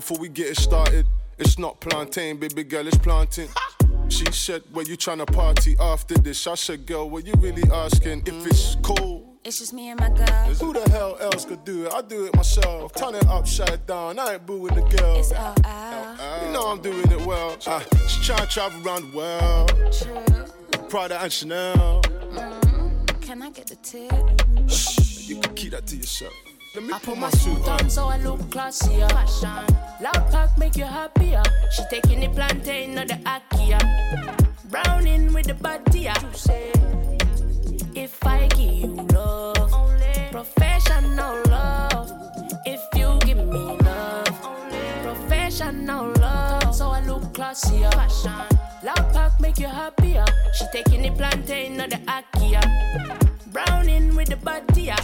before we get it started. It's not plantain, baby girl, it's planting. She said, where you tryna party after this? I said, girl, what you really asking? If it's cold, it's just me and my girl. Who the hell else could do it? I do it myself. Turn it upside down, I ain't booing the girl. It's all out. You know I'm doing it well. She tryna travel around the world. True. Prada and Chanel. Can I get the tip? You can keep that to yourself. Let me I put my suit on so I look classier. Fashion, loud pack make you happier. She taking the plantain or the akia. Browning with the batia. If I give you love, professional love. If you give me love, professional love. So I look classier. Fashion, loud pack make you happier. She taking the plantain or the akia. Browning with the batia.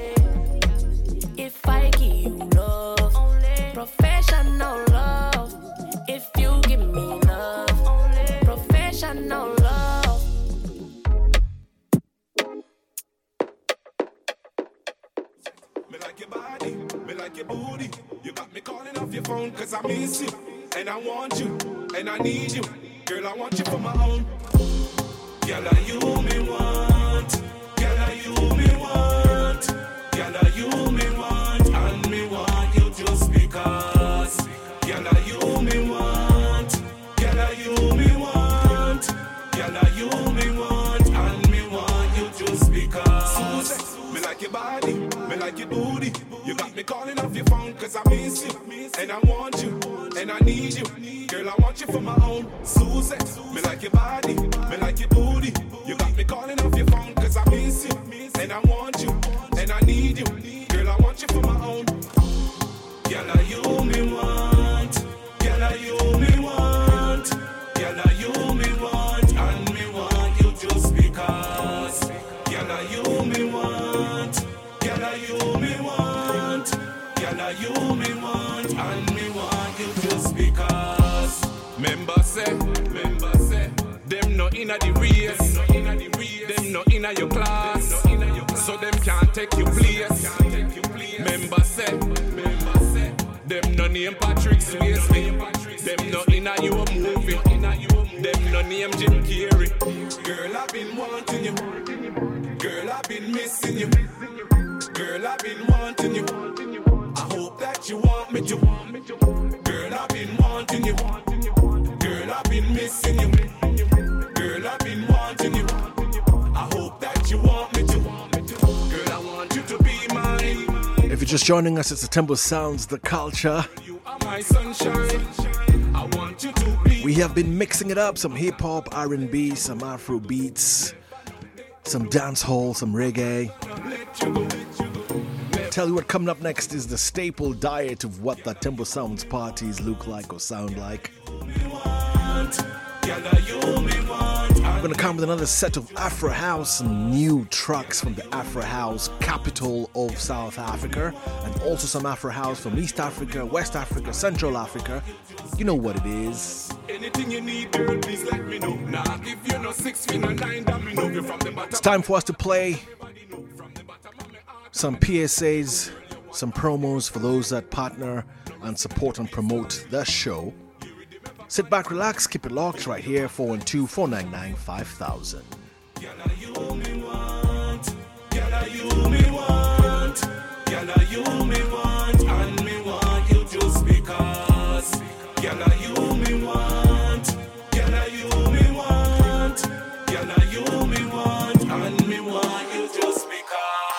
If I give you love, professional love. If you give me love, professional love. Me like your body, me like your booty. You got me calling off your phone cause I miss you. And I want you, and I need you. Girl, I want you for my own. Girl, are you me want? Girl, are you me want? Girl, are you me want? And me want you just because. Girl, are you me want? Girl, are you me want? Girl, are you me want? And me want you just because. Me like your body, me like your booty. You got me calling off your phone cause I miss you. And I want you, and I need you. Girl, I want you for my own. Susan, me like your body, me like your booty. You got me calling off your phone cause I miss you. And I want you, and I need you. Girl, I want you for my own. Girl, are you me want? Girl, are you me want? Girl, are you me want? And me want you just because. Girl, are you me want? Girl, are you me want? Girl, are you me want? And me want you just because. Member say, them no inna the race. Them no inna your class. So them can't take your place. Member say, them no name Patrick Swayze. Them no inna your movie. Them no name Jim Carrey. Girl, I've been wanting you. Girl, I've been missing you. Girl, I've been wanting you. I hope that you want me to. Girl, I've been wanting you. Girl, I've been missing you. Girl, I've been wanting you. I hope that you want me to. Girl, I want you to be mine. If you're just joining us, it's the Temple Sounds, the culture. You are my sunshine. I want you to be. We have been mixing it up, some hip-hop, R&B, some Afro beats, some dancehall, some reggae. Tell you what, coming up next is the staple diet of what the Temple Sounds parties look like or sound like. I'm going to come with another set of Afro House and new tracks from the Afro House capital of South Africa, and also some Afro House from East Africa, West Africa, Central Africa. You know what it is. Anything you need, girl, please let me know. Nah, if you're not 6 feet or 9, then me know you from the bottom. It's time for us to play some PSAs, some promos for those that partner and support and promote the show. Sit back, relax, keep it locked right here, 412-499-5000. Girl, are you me want? Girl, are you me want? Girl, are you me want? And me want you just because. Girl, are you me want? Girl, are you me want? Girl, are you me want? And me want you just because.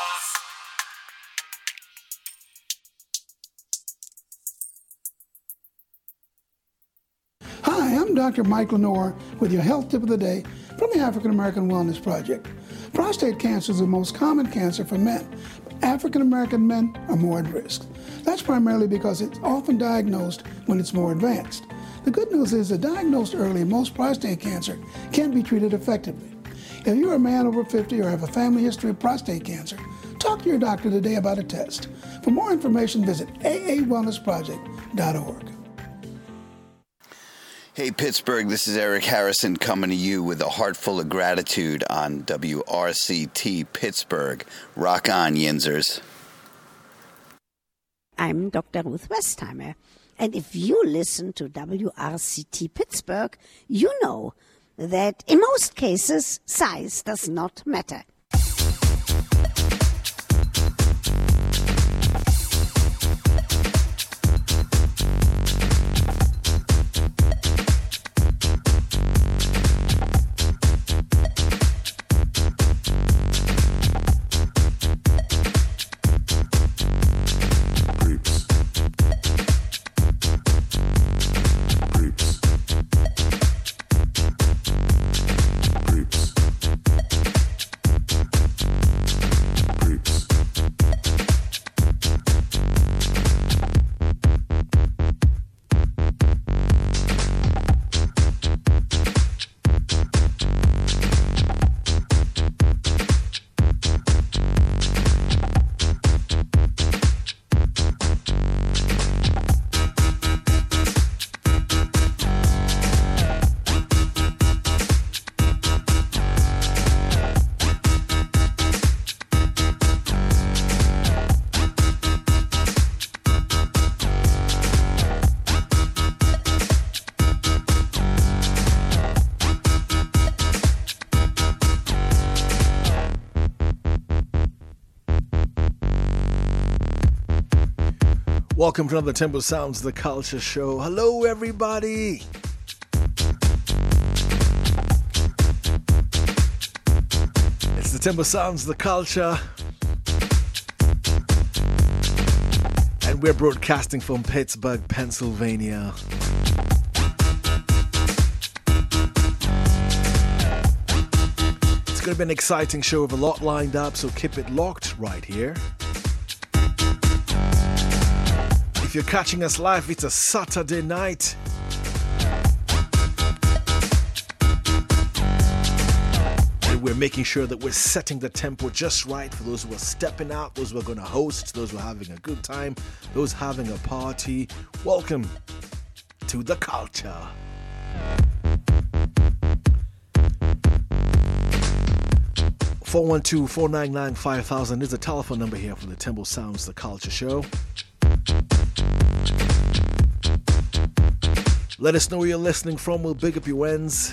Hi, I'm Dr. Mike Lenore with your health tip of the day from the African American Wellness Project. Prostate cancer is the most common cancer for men, but African American men are more at risk. That's primarily because it's often diagnosed when it's more advanced. The good news is that diagnosed early, most prostate cancer can be treated effectively. If you're a man over 50 or have a family history of prostate cancer, talk to your doctor today about a test. For more information, visit aawellnessproject.org. Hey Pittsburgh, this is Eric Harrison coming to you with a heart full of gratitude on WRCT Pittsburgh. Rock on, Yinzers. I'm Dr. Ruth Westheimer. And if you listen to WRCT Pittsburgh, you know that in most cases, size does not matter. Welcome to another Tempo Sounds The Culture Show. Hello, everybody. It's the Tempo Sounds The Culture. And we're broadcasting from Pittsburgh, Pennsylvania. It's going to be an exciting show with a lot lined up, so keep it locked right here. If you're catching us live, it's a Saturday night. And we're making sure that we're setting the tempo just right for those who are stepping out, those who are going to host, those who are having a good time, those having a party. Welcome to the culture. (412-499-5000) is the telephone number here for the Tempo Sounds The Culture Show. Let us know where you're listening from. We'll big up your ends.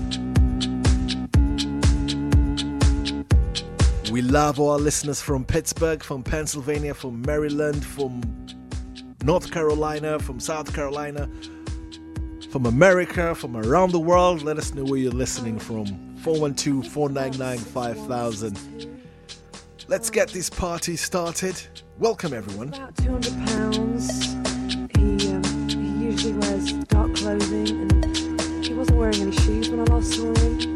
We love our listeners from Pittsburgh, from Pennsylvania, from Maryland, from North Carolina, from South Carolina, from America, from around the world. Let us know where you're listening from. 412-499-5000. Let's get this party started. Welcome, everyone. About 200 pounds. He usually wears dark clothing, and he wasn't wearing any shoes when I last saw him.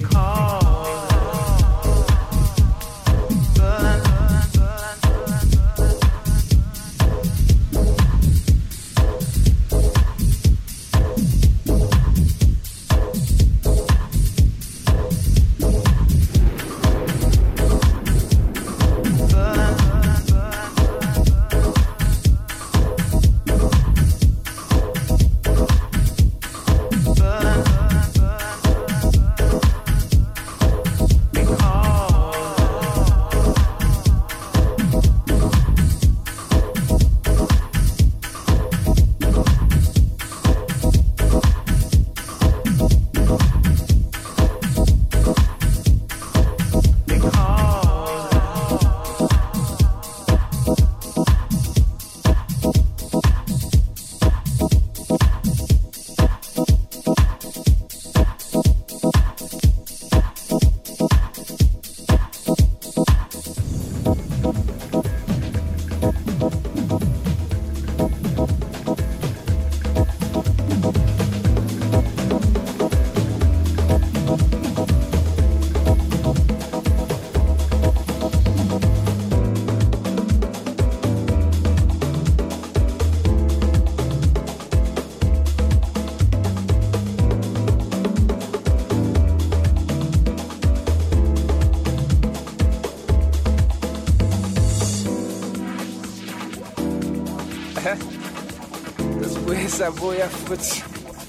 Sabuya futhi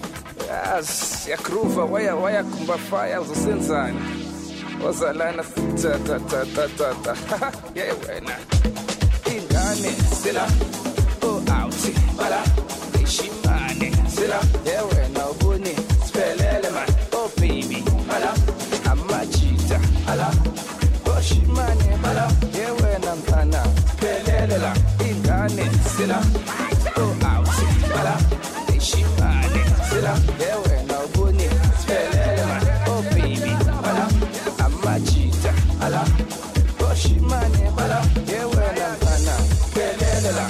yakhruva waya kumbafaya uzosenzani ozalana ta yeah wena ingane sila out bala ishimane sila yeah wena ubuni spelele man oh baby bala amachita ala oshimane bala yeah wena mfana spelele la ingane sila out bala ishimane sila yeah wena ubuni spelele man oh baby bala amachita ala oshimane bala yeah wena mfana spelele la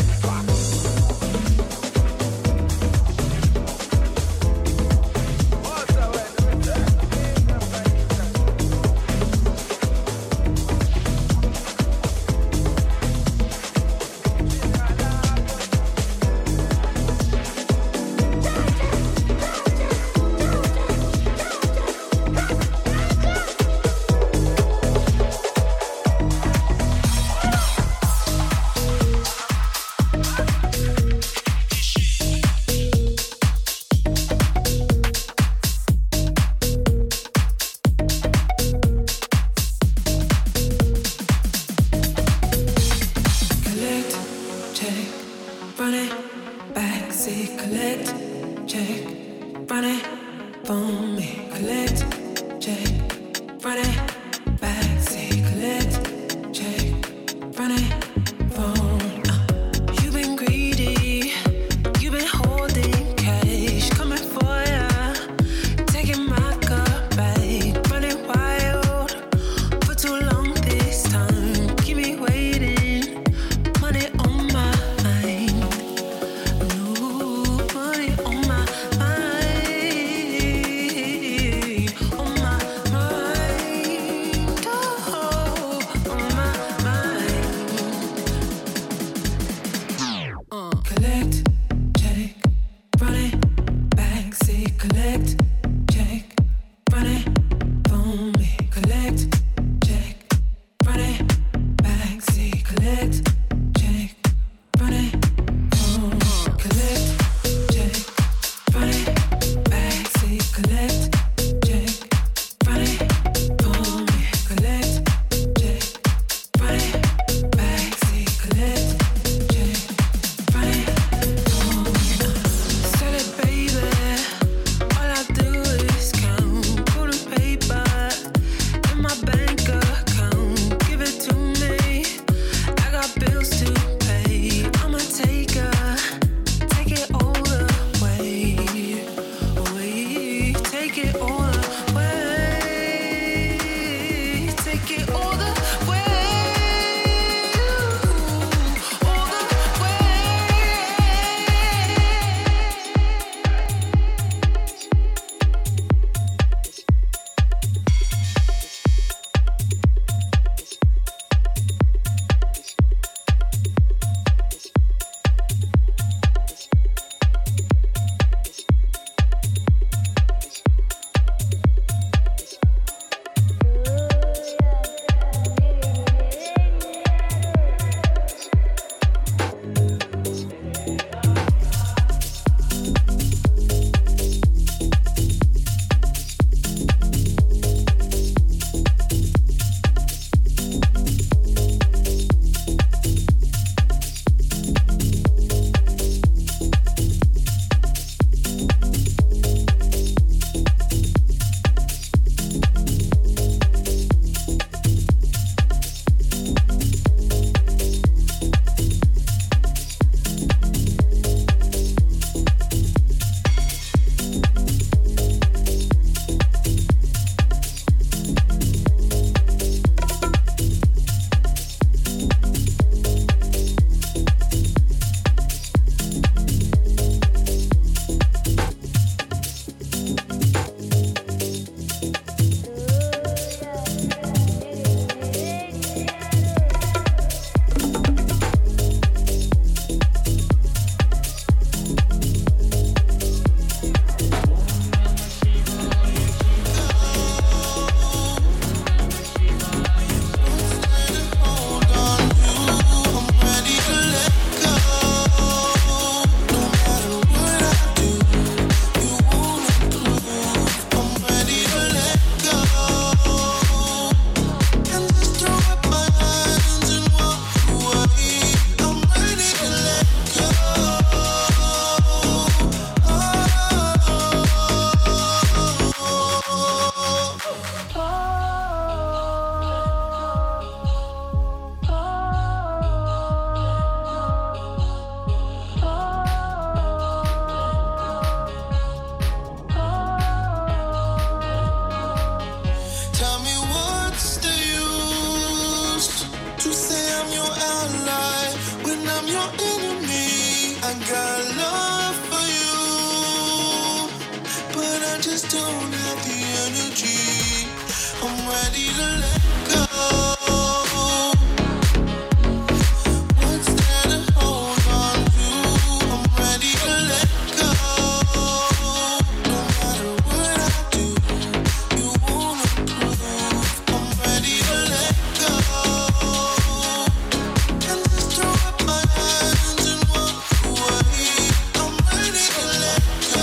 got love for you, but I just don't have the energy. I'm ready to let go. What's there to hold on to? I'm ready to let go. No matter what I do, you won't approve. I'm ready to let go. And just throw up my hands and walk away. I'm ready to let go.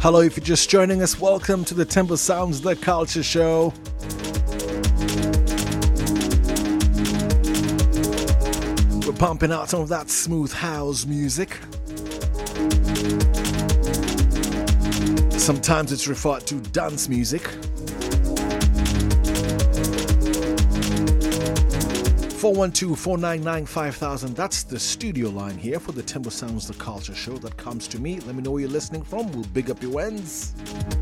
Hello, if you're just joining us, welcome to the Temple Sounds The Culture Show. We're pumping out some of that smooth house music. Sometimes it's referred to dance music. 412-499-5000. That's the studio line here for the Timber Sounds The Culture Show that comes to me. Let me know where you're listening from. We'll big up your ends.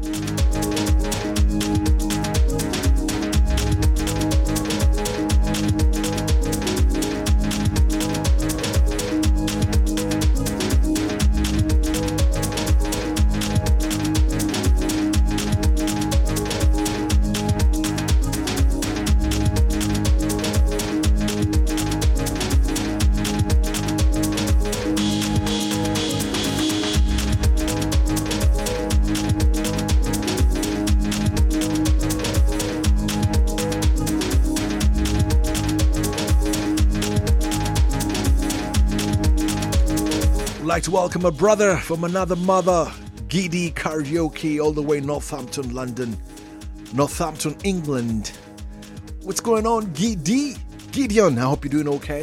Like to welcome a brother from another mother, Giddy Karaoke, all the way Northampton, London, Northampton, England. What's going on, Gideon? I hope you're doing okay.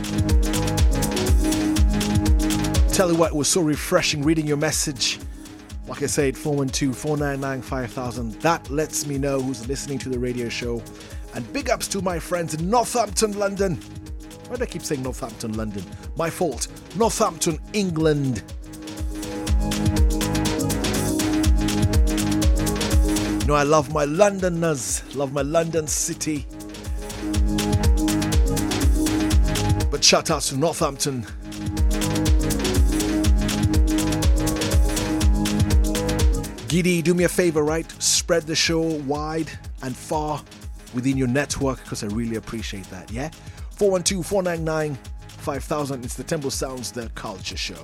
Tell you what, it was so refreshing reading your message. Like I said, 412-499-5000. That lets me know who's listening to the radio show. And big ups to my friends in Northampton, London. Why do I keep saying Northampton, London? My fault. Northampton, England. You know, I love my Londoners, love my London city. But shout outs to Northampton. Giddy, do me a favor, right? Spread the show wide and far within your network because I really appreciate that, yeah? 412-499-5000. It's the Temple Sounds The Culture Show.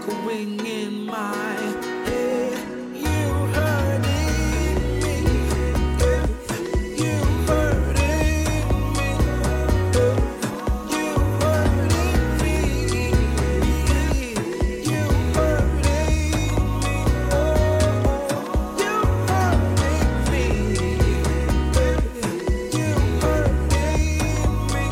echoing in my head. You hurting me, you hurting me, you hurting me, you hurting me, oh, you hurting me, you hurting me.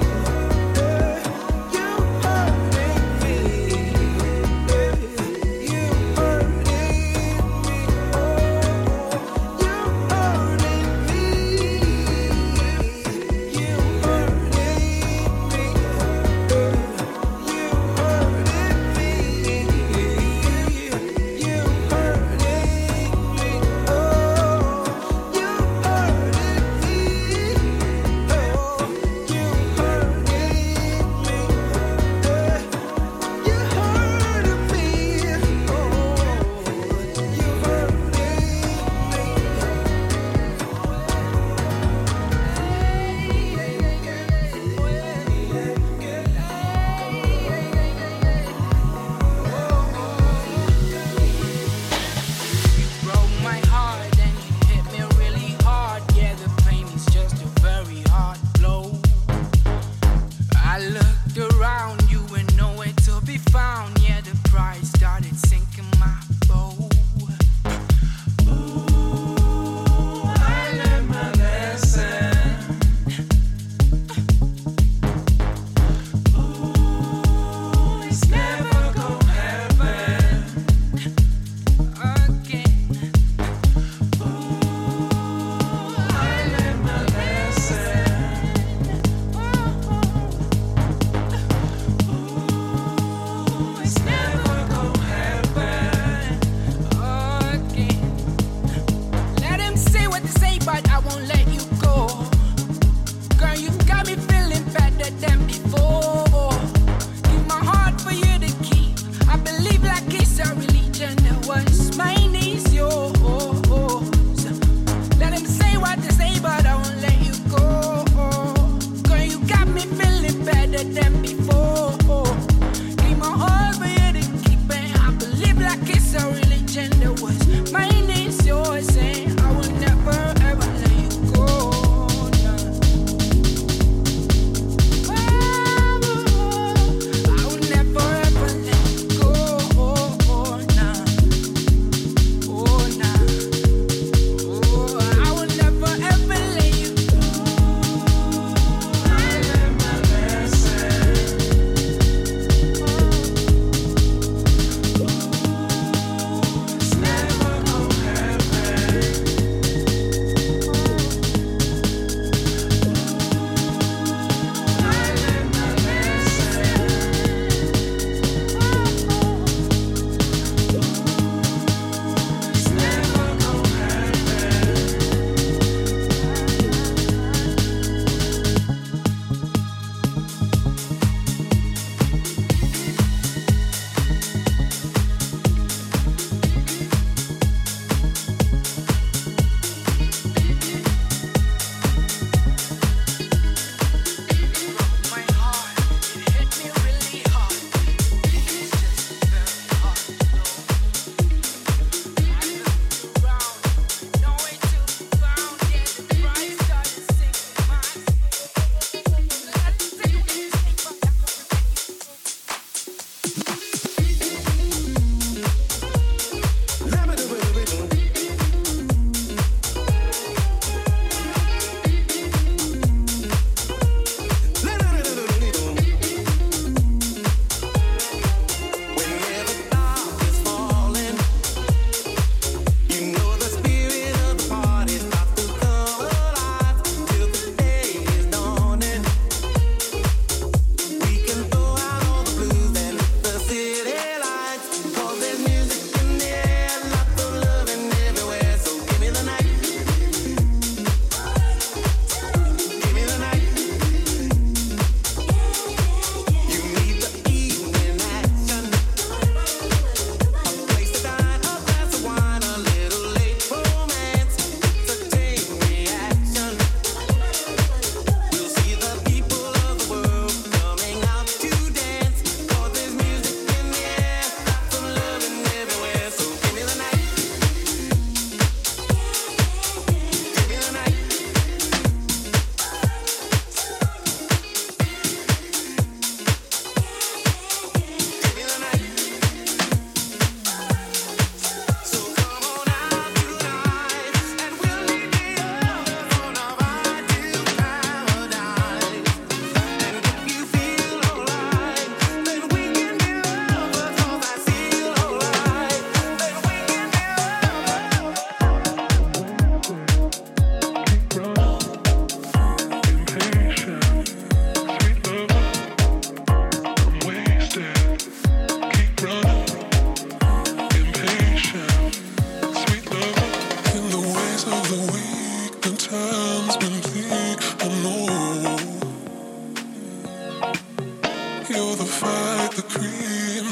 Than before, give my heart for you to keep.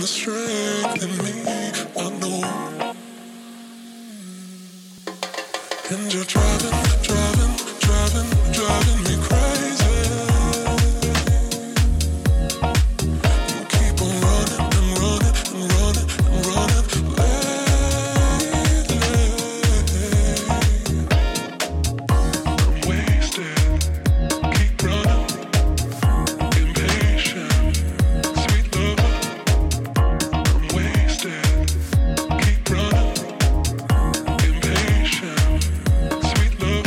the strength in me, I know. And you're driving me crazy. You keep on running lately. I'm wasted. Keep running. Impatient. Sweet lover. I'm wasted. Keep running. Impatient. Sweet lover.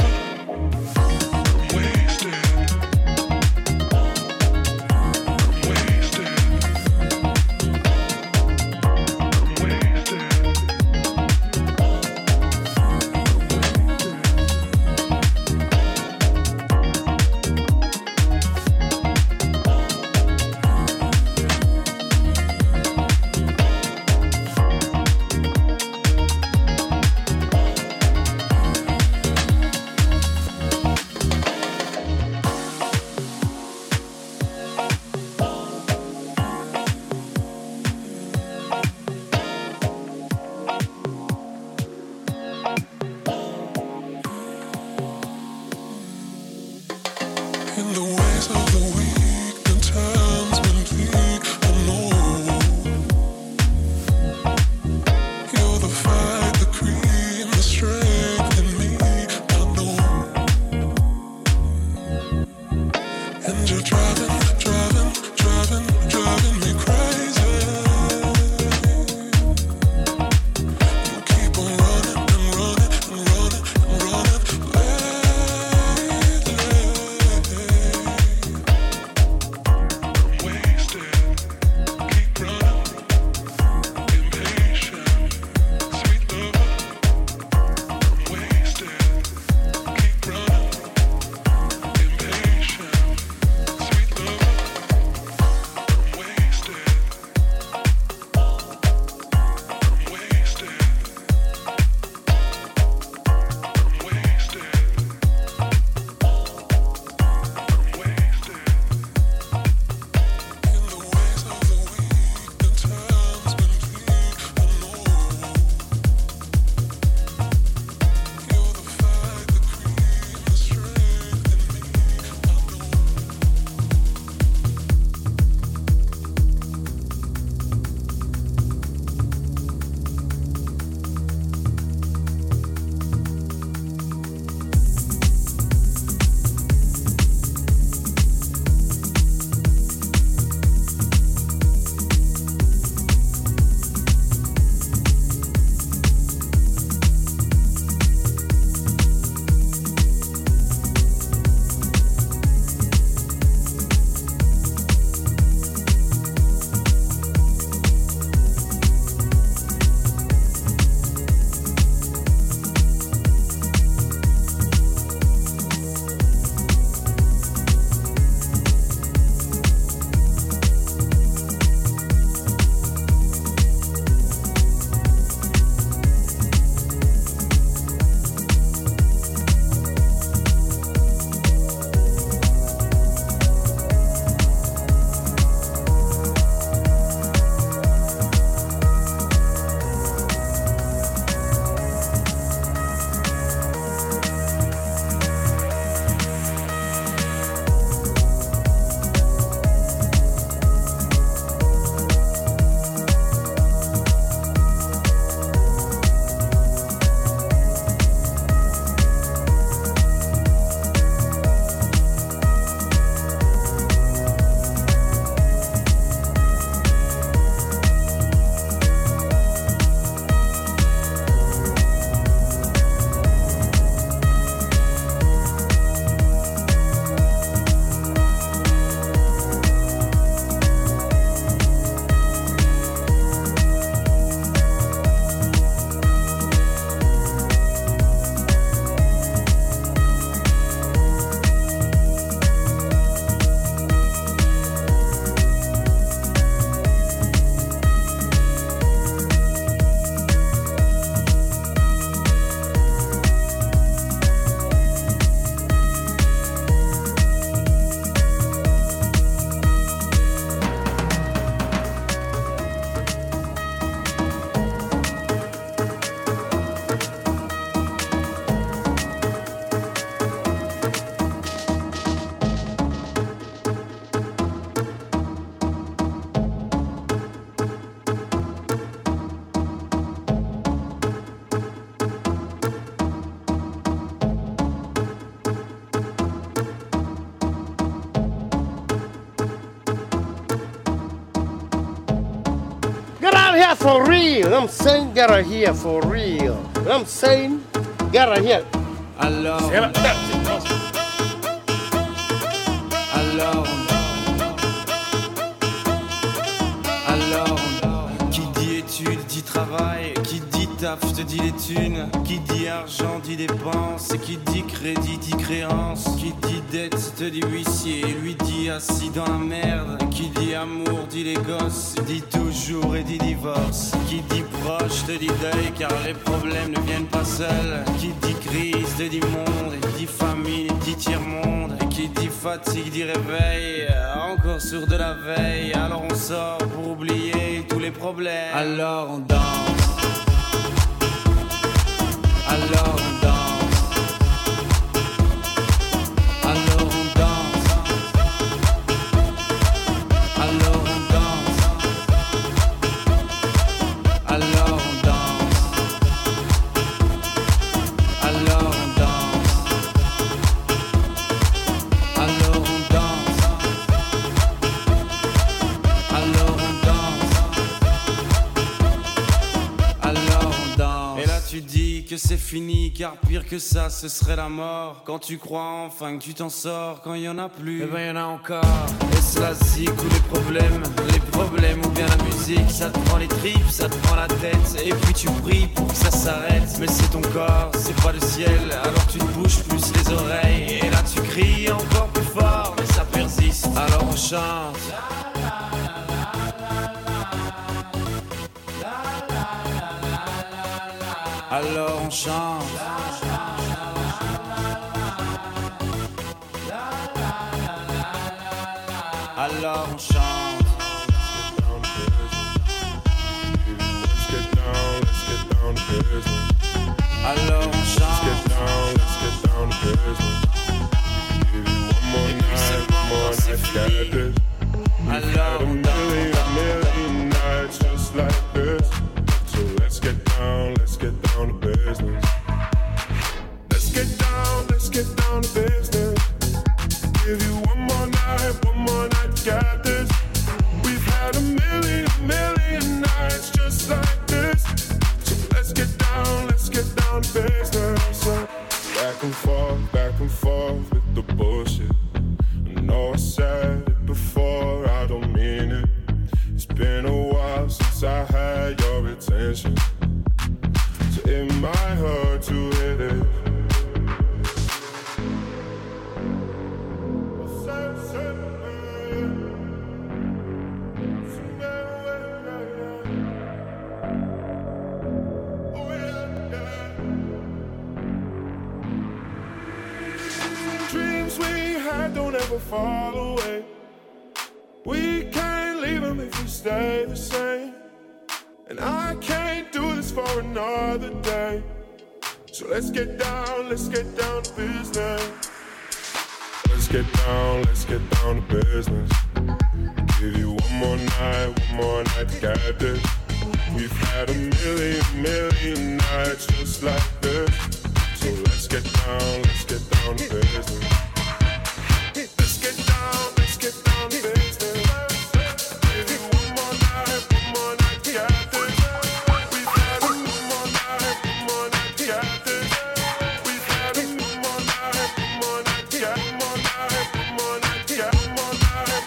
Get here for real. I'm saying get her here for real. I'm saying get her here. Alors, qui dit études dit travail, qui dit taf te dit les thunes, qui dit argent dit dépense, qui dit crédit dit créance, qui dit dette te dit huissier, lui dit assis dans la merde, qui dit amour dit les gosses, dit toujours et dit divorce, qui dit proche te dit deuil car les problèmes ne viennent pas seuls, qui dit crise te dit monde, dit famine dit tiers-monde, qui dit fatigue dit réveil, encore sourd de la veille, alors on sort pour oublier tous les problèmes. Alors on danse, alors on danse, alors on danse, alors on danse, alors on danse, alors on danse, alors on danse, alors on danse, alors on danse. Et là tu dis que c'est fini, car pire que ça ce serait la mort. Quand tu crois enfin que tu t'en sors, quand y en a plus, eh ben y en a encore. Est-ce la zik ou les problèmes ou bien la musique, ça te prend les tripes, ça te prend la tête, et puis tu pries pour que ça s'arrête. Mais c'est ton corps, c'est pas le ciel, alors tu te bouges plus les oreilles, et là tu cries encore plus fort, mais ça persiste, alors on chante. Alors on chante. Alors on chante. Let's get down to business. Alors on chante. Let's get down to business. Give you one more night, got this. We've had a million nights just like this. So let's get down to business. Let's get down to business. Give you one more night, got this. We've had a million nights just like this. So let's get down to business. Back and forth with the bullshit. I know I said it before, I don't mean it. It's been a while since I had your attention, so it might hurt to hit it. Dreams we had don't ever fall away. We can't leave them if we stay the same. And I can't do this for another day. So let's get down to business. Let's get down to business. Give you one more night, got this. We've had a million nights just like this. So let's get down to business. Let's get down to business. Give you one more night, got this. We've had a one more night, got this. We've had a one more night, got more night, got more night,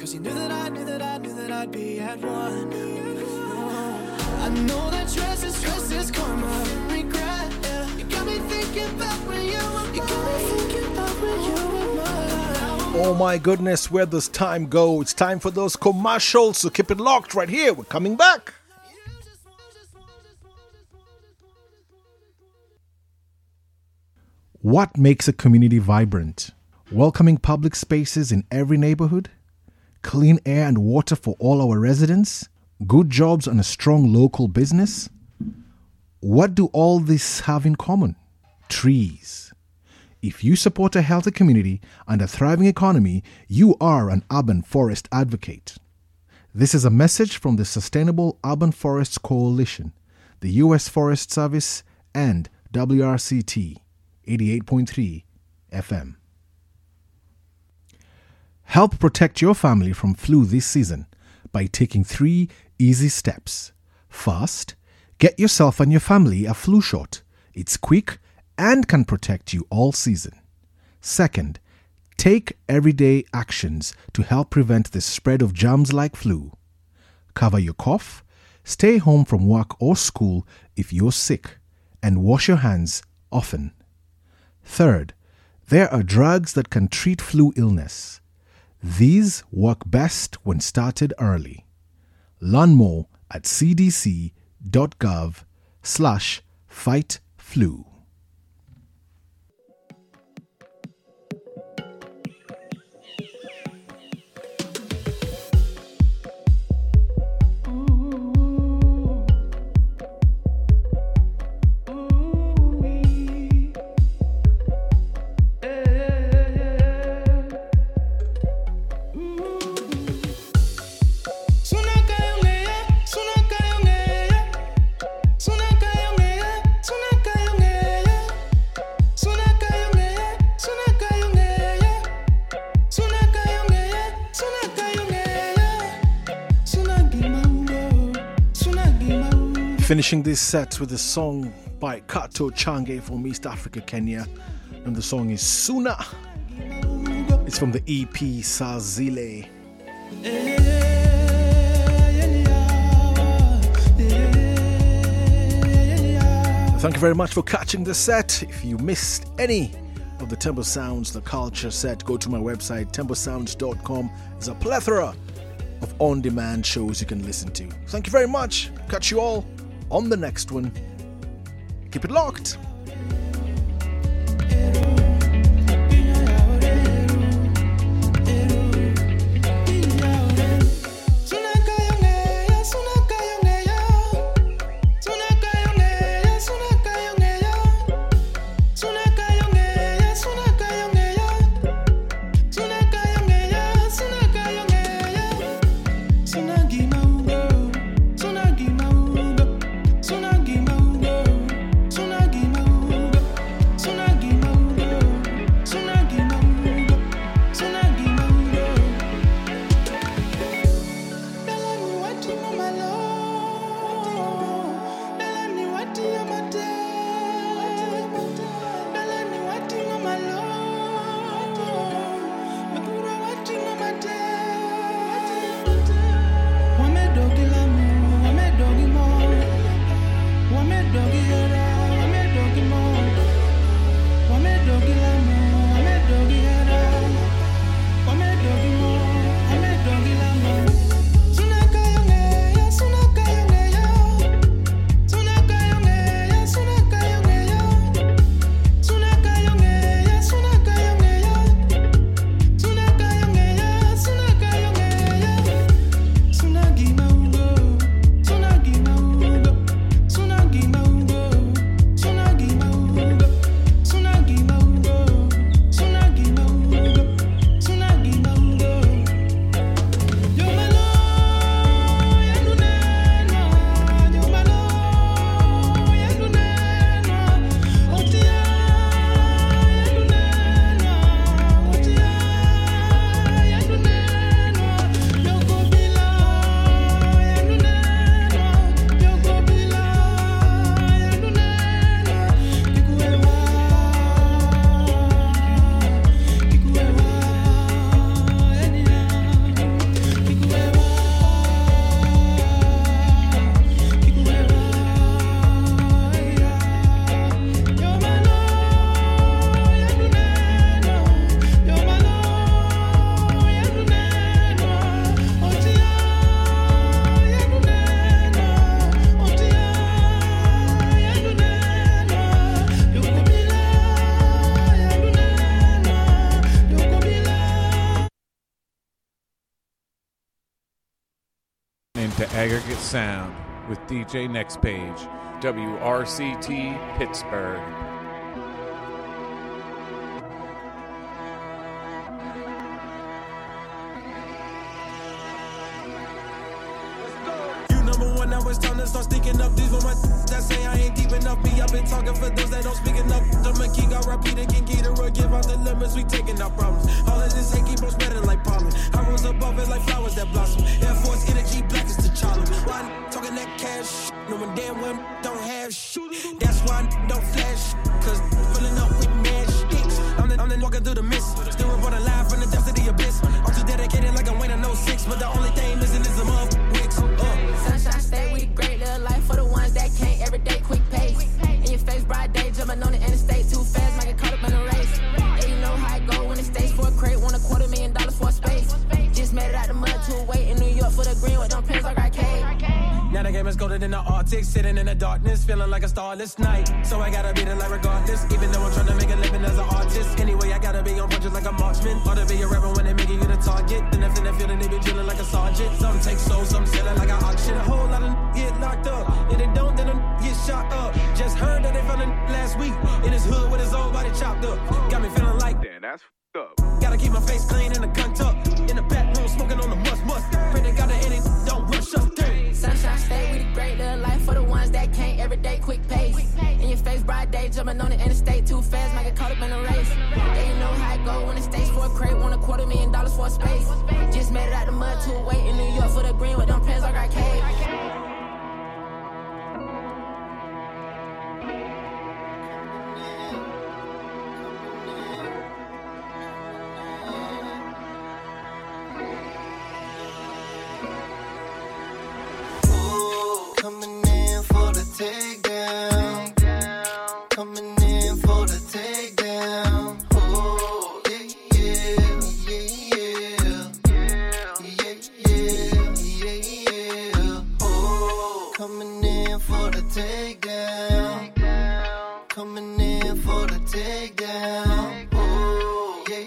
Cause you knew that I'd be at one. I know that stress is karma, regret, yeah. You got me thinking about when you were mine. Oh my goodness, where does time go? It's time for those commercials, so keep it locked right here. We're coming back. What makes a community vibrant? Welcoming public spaces in every neighborhood? Clean air and water for all our residents? Good jobs and a strong local business? What do all this have in common? Trees. If you support a healthy community and a thriving economy, you are an urban forest advocate. This is a message from the Sustainable Urban Forests Coalition, the U.S. Forest Service, and WRCT 88.3 FM. Help protect your family from flu this season by taking 3 easy steps. First, get yourself and your family a flu shot. It's quick and can protect you all season. Second, take everyday actions to help prevent the spread of germs like flu. Cover your cough, stay home from work or school if you're sick, and wash your hands often. Third, there are drugs that can treat flu illness. These work best when started early. Learn more at cdc.gov/fight-flu. Finishing this set with a song by Kato Change from East Africa, Kenya, and the song is Suna. It's from the EP Sazile. Thank you very much for catching the set. If you missed any of the Tembo Sounds, the culture set, go to my website, tembosounds.com. There's a plethora of on-demand shows you can listen to. Thank you very much. Catch you all on the next one. Keep it locked. Tsunagi into Aggregate Sound with DJ Next Page, WRCT Pittsburgh. Now it's time to start sticking up. These were my that say I ain't deep enough. Me, I've been talking for those that don't speak enough. I'm a king, I repeat and can get or give out the limits. We taking our problems. All of this hate keep on spreading like pollen. I rose above it like flowers that blossom. Air Force energy, black is the T'Challa. Why talking that cash? No one damn well don't have shit. That's why I don't flash. Cause filling up with mad sticks. I'm the walking through the mist. Still reporting live from the depths of the abyss. I'm too dedicated like I'm Wayne 06. But the only thing missing is a mother wicks. Sunshine stay, we great little life for the ones that can't. Everyday quick pace. In your face, bright day, jumping on the interstate too fast, might get caught up in a race. And you know how it go when it stays for a crate, want $250,000 for a space. Just made it out the mud to wait in New York for the green with them pins like arcade. Now the game is colder than the Arctic, sitting in the darkness, feeling like a starless night. So I gotta beat it like regardless, even though I'm trying to make a living as an artist. Anyway, I gotta be on punches like a marksman, or to be a rapper when they making you the target. Then if they feel they be drilling like a sergeant. Some take souls, some selling like an auction. A whole lot of get locked up. If they don't, then get shot up. Just heard that they found him last week in his hood with his whole body chopped up. Got me feeling like damn, that's up. Gotta keep my face clean and the gun tucked. In the back room, smoking on the must. Pray to God that any don't rush us through. Sunshine stay, we the great little life for the ones that can't. Everyday quick pace. In your face, bright day, jumping on the interstate too fast, might get caught up in a race. Yeah, you know how it go when it stays for a crate, want $250,000 for a space. Just made it out the mud to wait in New York for the green with them pins like arcade. Coming in for the takedown. Coming in for the takedown. Oh, yeah. Oh, coming in for the takedown. Coming in for the takedown. Oh, yeah.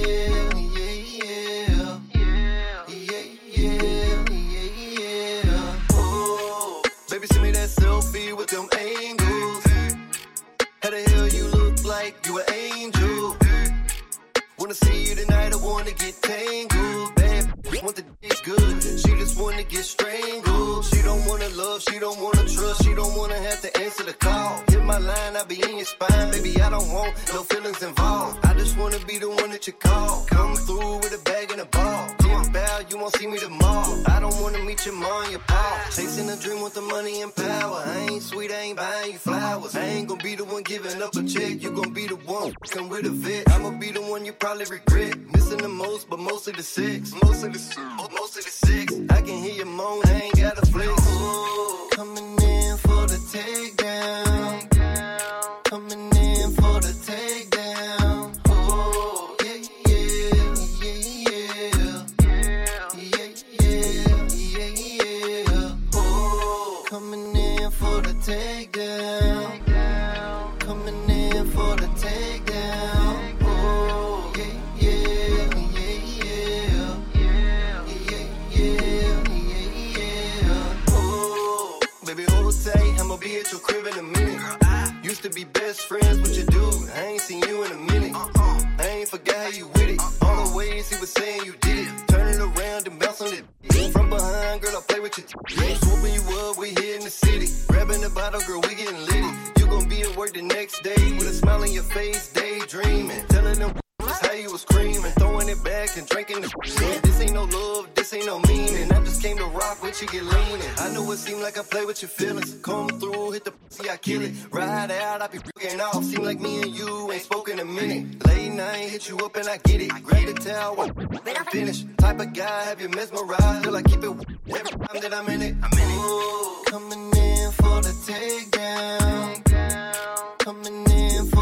Baby, send me that selfie with them angles. How the hell you look like you an angel? Wanna see you tonight, I wanna get tangled. Bad bitch want the dick good, she just wanna get strangled. She don't wanna love, she don't wanna trust, she don't wanna have to answer the call. Hit my line, I be in your spine, baby, I don't want no feelings involved. I just wanna be the one that you call. Come through with a bag and a ball. Jim bow, you won't see me tomorrow. I don't wanna meet your mom, your pa. Chasing a dream with the money and power. I ain't sweet, I ain't buying you flowers. I ain't gonna be the one giving up a check. You gon' be the one come with a vet. I'ma be the one you probably regret. Missing the most, but mostly the sex. Mostly the sex. I can hear your moan, I ain't got a flex. Ooh, coming in for the takedown. Coming in for the takedown. Oh, yeah. Oh, coming in for the takedown. Coming in for the takedown. Oh, yeah. Oh, baby, hold tight, I'ma be at your crib in a minute. Used to be best friends with your dude, I ain't seen you in a minute. I ain't forgot how you with it. All the ways he was saying you did it. Turn it around and bounce on it. From behind, girl, I play with your swooping you up, we here in the city. Grabbing the bottle, girl, we getting litty. You gon' be at work the next day with a smile on your face, daydreaming. Telling them how you was screaming, throwing it back and drinking the. This ain't no love, this ain't no meaning. I just came to rock with you, get leaning. I know it seemed like I play with your feelings. Come through, hit the pussy, I kill it. Ride out, I be breaking off. Seem like me and you ain't spoken a minute. Late night, hit you up and I get it. Grab the towel, then I finish. Type of guy, have you mesmerized? Till I keep it every time that I'm in it. Ooh, coming in for the takedown. Coming in for